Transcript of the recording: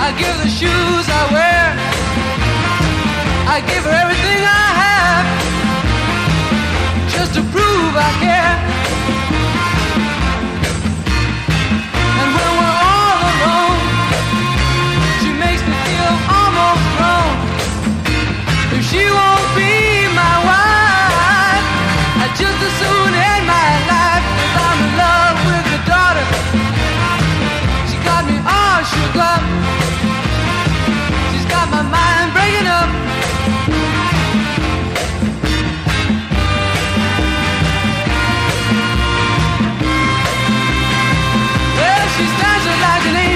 give her the shoes I wear. I give her everything I have, just to prove I care. And when we're all alone, she makes me feel almost grown. If she won't be my wife, I'd just as soon end my life. If I'm in love with your daughter, she got me all shook up.